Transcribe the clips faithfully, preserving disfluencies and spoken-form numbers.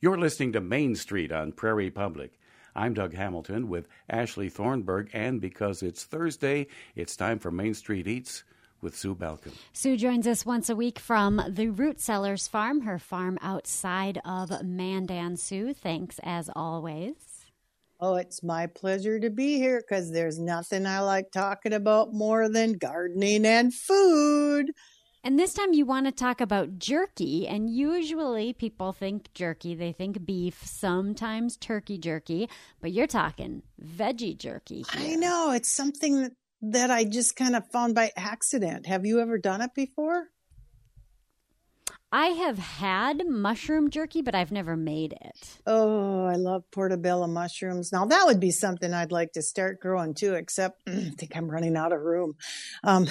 You're listening to Main Street on Prairie Public. I'm Doug Hamilton with Ashley Thornburg, and because it's Thursday, it's time for Main Street Eats with Sue Balcom. Sue joins us once a week from the Root Cellars Farm, her farm outside of Mandan. Sue, thanks as always. Oh, it's my pleasure to be here because there's nothing I like talking about more than gardening and food. And this time you want to talk about jerky, and usually people think jerky, they think beef, sometimes turkey jerky, but you're talking veggie jerky here. I know, it's something that, that I just kind of found by accident. Have you ever done it before? I have had mushroom jerky, but I've never made it. Oh, I love portobello mushrooms. Now, that would be something I'd like to start growing too, except I think I'm running out of room. Um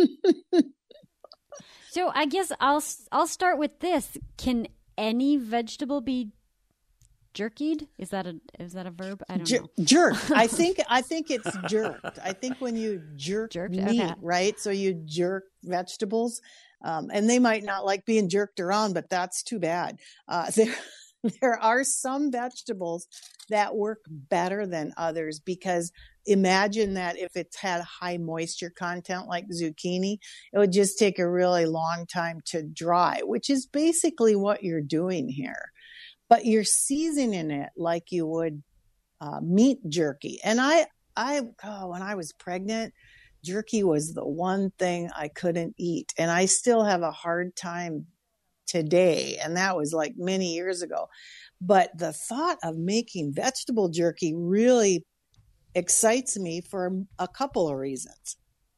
So I guess I'll I'll start with this. Can any vegetable be jerkied? Is that a is that a verb? I don't Jer- know. Jerked. I think I think it's jerked. I think when you jerk Jerked? meat, Okay. right? So you jerk vegetables, um, and they might not like being jerked around, but that's too bad. Uh, there there are some vegetables that work better than others because imagine that if it's had high moisture content like zucchini, it would just take a really long time to dry, which is basically what you're doing here. But you're seasoning it like you would uh, meat jerky. And I, I, oh, when I was pregnant, jerky was the one thing I couldn't eat. And I still have a hard time today. And that was like many years ago. But the thought of making vegetable jerky really excites me for a couple of reasons.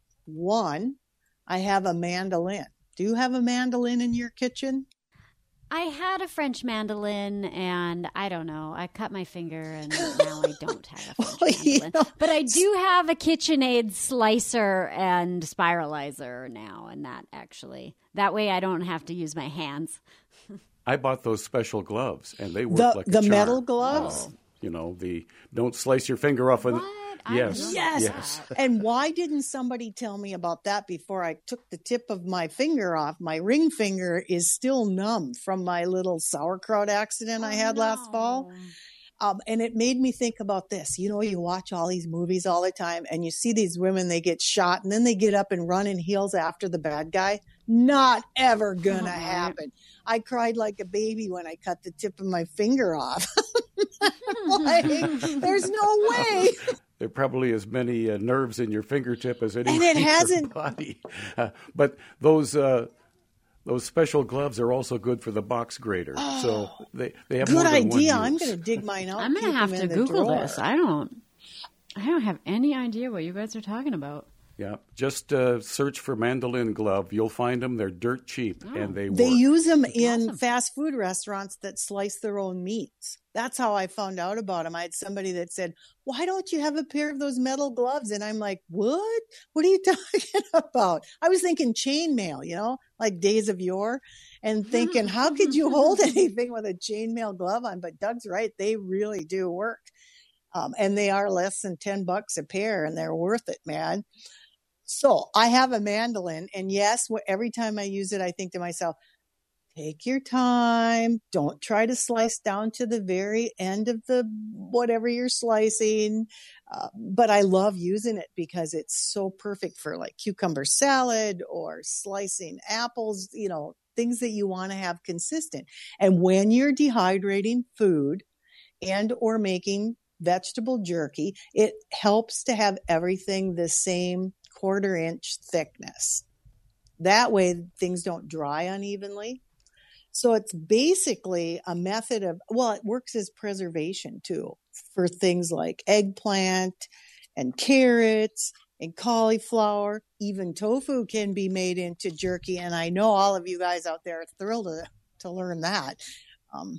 One, I have a mandolin. Do you have a mandolin in your kitchen? I had a French mandolin, and I don't know. I cut my finger, and now I don't have a French Well, you mandolin. know- But I do have a KitchenAid slicer and spiralizer now, and that actually that way I don't have to use my hands. I bought those special gloves, and they work The- like a the charm. metal gloves? Uh, you know, the don't slice your finger off. With, What? I yes, didn't know Yes. yes. And why didn't somebody tell me about that before I took the tip of my finger off? My ring finger is still numb from my little sauerkraut accident I had last fall. Um, and it made me think about this. You know, you watch all these movies all the time and you see these women, they get shot and then they get up and run in heels after the bad guy. Not ever gonna happen. I cried like a baby when I cut the tip of my finger off. Like, there's no way. There are probably as many uh, nerves in your fingertip as any And it in your hasn't- body. Uh, but those uh, those special gloves are also good for the box grater. so they, they have more Good than one idea. use. I'm going to dig mine out. I'm gonna keep have them to in the Google drawer. this. I don't. I don't have any idea what you guys are talking about. Yeah, just uh, search for mandolin glove. You'll find them. They're dirt cheap, and they They work. use them in awesome. fast food restaurants that slice their own meats. That's how I found out about them. I had somebody that said, "Why don't you have a pair of those metal gloves?" And I'm like, "What? What are you talking about?" I was thinking chainmail, you know, like days of yore, and thinking, "How could you hold anything with a chainmail glove on?" But Doug's right; they really do work, um, and they are less than ten bucks a pair, and they're worth it, man. So I have a mandolin, and yes, wh- every time I use it, I think to myself, take your time. Don't try to slice down to the very end of the whatever you're slicing. Uh, but I love using it because it's so perfect for like cucumber salad or slicing apples, you know, things that you want to have consistent. And when you're dehydrating food and or making vegetable jerky, it helps to have everything the same quarter inch thickness. That way things don't dry unevenly. So it's basically a method of, well, it works as preservation too for things like eggplant and carrots and cauliflower. Even tofu can be made into jerky. And I know all of you guys out there are thrilled to, to learn that. Um,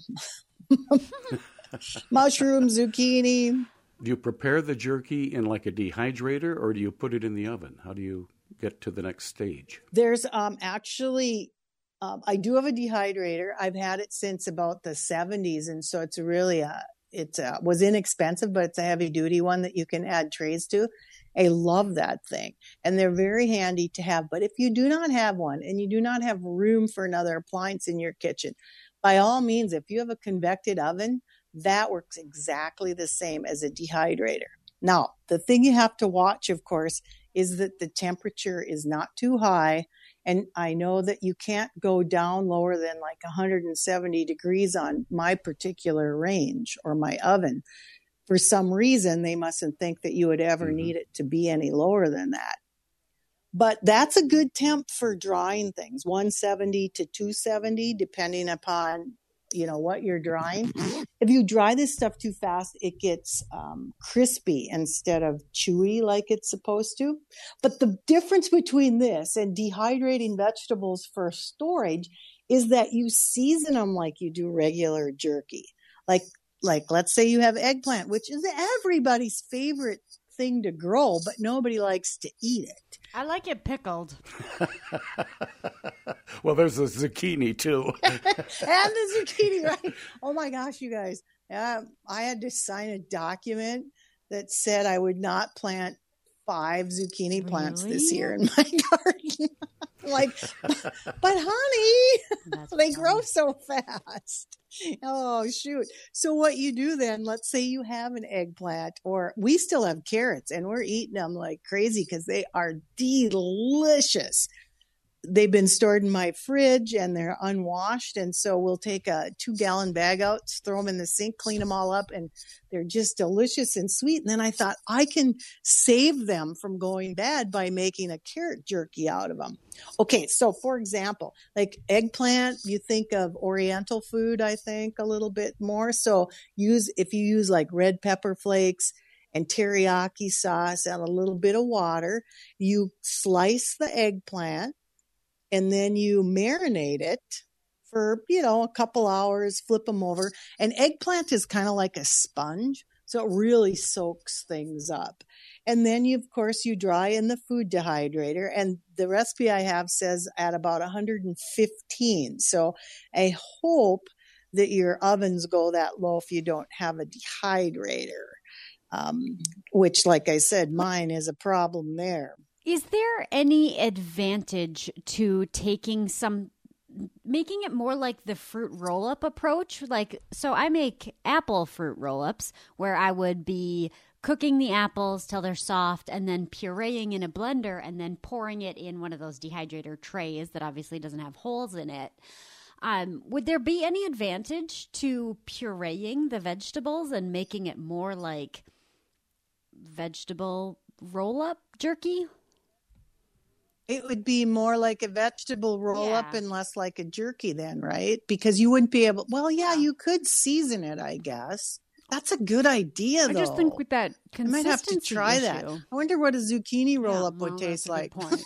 mushroom, zucchini. Do you prepare the jerky in like a dehydrator, or do you put it in the oven? How do you get to the next stage? There's um, actually, um, I do have a dehydrator. I've had it since about the seventies. And so it's really, a, it uh, was inexpensive, but it's a heavy duty one that you can add trays to. I love that thing. And they're very handy to have. But if you do not have one and you do not have room for another appliance in your kitchen, by all means, if you have a convected oven, that works exactly the same as a dehydrator. Now, the thing you have to watch, of course, is that the temperature is not too high. And I know that you can't go down lower than like one hundred seventy degrees on my particular range or my oven. For some reason, they mustn't think that you would ever mm-hmm. need it to be any lower than that. But that's a good temp for drying things, one seventy to two seventy, depending upon, you know, what you're drying. If you dry this stuff too fast, it gets um, crispy instead of chewy like it's supposed to. But the difference between this and dehydrating vegetables for storage is that you season them like you do regular jerky. Like, like let's say you have eggplant, which is everybody's favorite thing to grow, but nobody likes to eat it. I like it pickled. Well, there's the zucchini too. And the zucchini, right? Oh my gosh, you guys. Uh, I had to sign a document that said I would not plant five zucchini plants really? this year in my garden. Like, but honey, That's they funny. grow so fast. Oh, shoot. So what you do then, let's say you have an eggplant, or we still have carrots and we're eating them like crazy because they are delicious. They've been stored in my fridge and they're unwashed. And so we'll take a two gallon bag out, throw them in the sink, clean them all up, and they're just delicious and sweet. And then I thought I can save them from going bad by making a carrot jerky out of them. Okay. So for example, like eggplant, you think of Oriental food, I think a little bit more. So use, if you use like red pepper flakes and teriyaki sauce and a little bit of water, you slice the eggplant, and then you marinate it for, you know, a couple hours, flip them over. And eggplant is kind of like a sponge, so it really soaks things up. And then, you, of course, you dry in the food dehydrator. And the recipe I have says at about one hundred fifteen. So I hope that your ovens go that low if you don't have a dehydrator, um, which, like I said, mine is a problem there. Is there any advantage to taking some, making it more like the fruit roll-up approach? Like, so I make apple fruit roll-ups where I would be cooking the apples till they're soft and then pureeing in a blender and then pouring it in one of those dehydrator trays that obviously doesn't have holes in it. Um, would there be any advantage to pureeing the vegetables and making it more like vegetable roll-up jerky? It would be more like a vegetable roll-up yeah. and less like a jerky then, right? Because you wouldn't be able, well, yeah, you could season it, I guess. That's a good idea, though. I just think with that consistency I might have to try issue. that. I wonder what a zucchini roll-up yeah, would well, taste like. Point.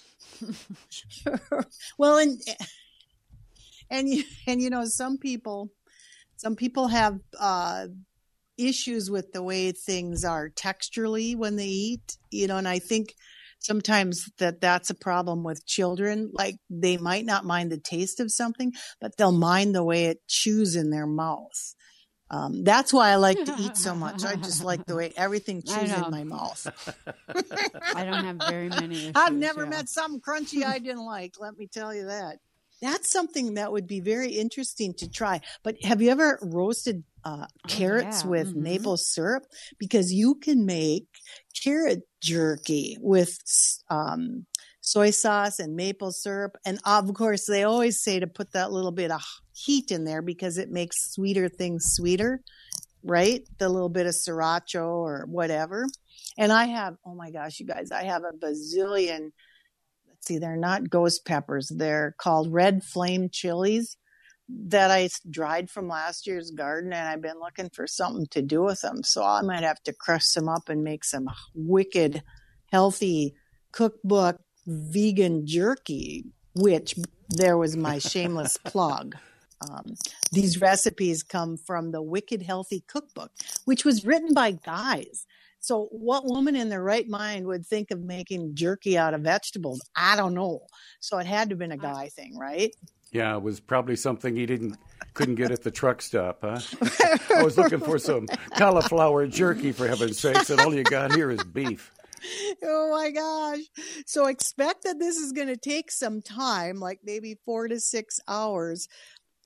Well, and, and, you, and, you know, some people, some people have uh, issues with the way things are texturally when they eat, you know, and I think sometimes that that's a problem with children. Like they might not mind the taste of something, but they'll mind the way it chews in their mouth. Um, that's why I like to eat so much. I just like the way everything chews in my mouth. I don't have very many issues, I've never yeah. met something crunchy I didn't like. Let me tell you that. That's something that would be very interesting to try. But have you ever roasted uh, carrots oh, yeah. with mm-hmm. maple syrup? Because you can make carrot jerky with um, soy sauce and maple syrup. And of course, they always say to put that little bit of heat in there because it makes sweeter things sweeter, right? The little bit of sriracha or whatever. And I have, oh my gosh, you guys, I have a bazillion. See, they're not ghost peppers. They're called red flame chilies that I dried from last year's garden, and I've been looking for something to do with them. So I might have to crush some up and make some wicked, healthy cookbook vegan jerky, which there was my shameless plug. Um, these recipes come from the Wicked Healthy Cookbook, which was written by guys. So what woman in their right mind would think of making jerky out of vegetables? I don't know. So it had to have been a guy thing, right? Yeah, it was probably something he didn't couldn't get at the truck stop, huh? I was looking for some cauliflower jerky, for heaven's sakes, and all you got here is beef. Oh my gosh. So expect that this is going to take some time, like maybe four to six hours.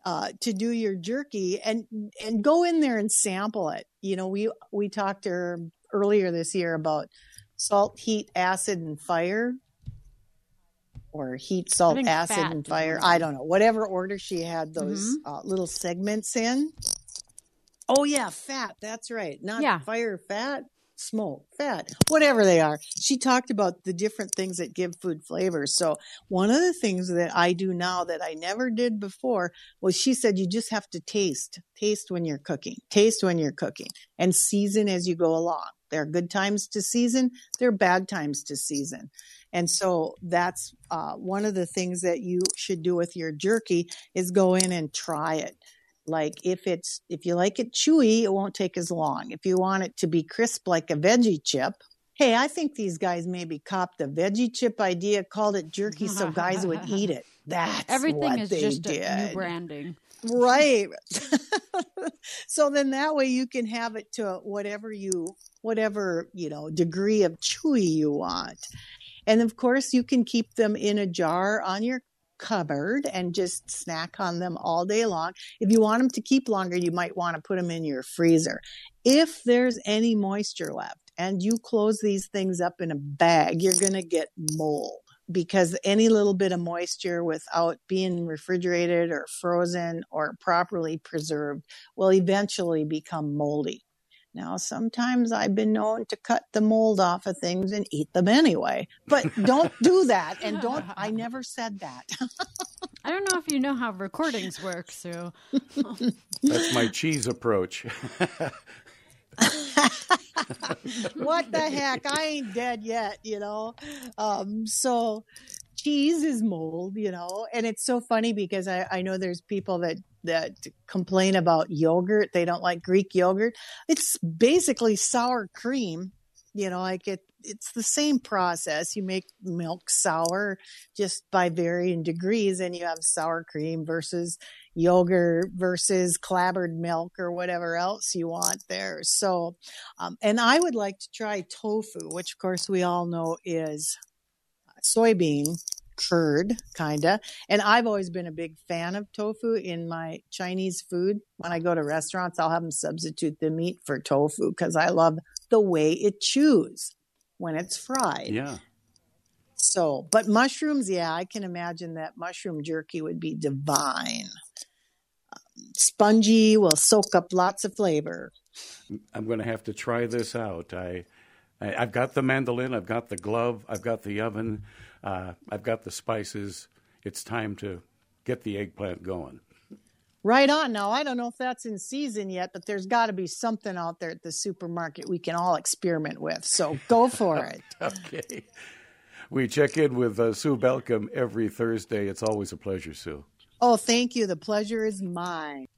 uh, to do your jerky, and and go in there and sample it. You know, we we talked er, earlier this year about salt, heat, acid, and fire, or heat, salt, acid, and fire. I don't know, whatever order she had those mm-hmm. uh, little segments in. Oh yeah, fat. That's right. Not yeah. fire, fat, smoke, fat, whatever they are. She talked about the different things that give food flavor. So one of the things that I do now that I never did before was, she said, you just have to taste, taste when you're cooking, taste when you're cooking, and season as you go along. There are good times to season. There are bad times to season. And so that's uh, one of the things that you should do with your jerky is go in and try it. Like if it's, if you like it chewy, it won't take as long. If you want it to be crisp like a veggie chip, hey, I think these guys maybe copped the veggie chip idea, called it jerky so guys would eat it. That's everything what is they just did. A new branding. Right. So then that way you can have it to whatever you, whatever, you know, degree of chewy you want. And of course you can keep them in a jar on your cupboard and just snack on them all day long. If you want them to keep longer, you might want to put them in your freezer. If there's any moisture left and you close these things up in a bag, you're going to get mold, because any little bit of moisture without being refrigerated or frozen or properly preserved will eventually become moldy. Now, sometimes I've been known to cut the mold off of things and eat them anyway, but don't do that. And don't, I never said that. I don't know if you know how recordings work, Sue. That's my cheese approach. What the heck? I ain't dead yet, you know? Um, so cheese is mold, you know, and it's so funny because I, I know there's people that that complain about yogurt. They don't like Greek yogurt. It's basically sour cream, you know, like it, it's the same process. You make milk sour just by varying degrees, and you have sour cream versus yogurt versus clabbered milk or whatever else you want there. So, um, and I would like to try tofu, which of course we all know is soybean curd, kinda. And I've always been a big fan of tofu in my Chinese food. When I go to restaurants, I'll have them substitute the meat for tofu because I love the way it chews when it's fried. Yeah. So, but mushrooms, yeah, I can imagine that mushroom jerky would be divine. Um, spongy, will soak up lots of flavor. I'm going to have to try this out. I, I I've got the mandolin, I've got the glove, I've got the oven. Uh, I've got the spices. It's time to get the eggplant going. Right on. Now, I don't know if that's in season yet, but there's got to be something out there at the supermarket we can all experiment with. So go for it. Okay. We check in with uh, Sue Belcom every Thursday. It's always a pleasure, Sue. Oh, thank you. The pleasure is mine.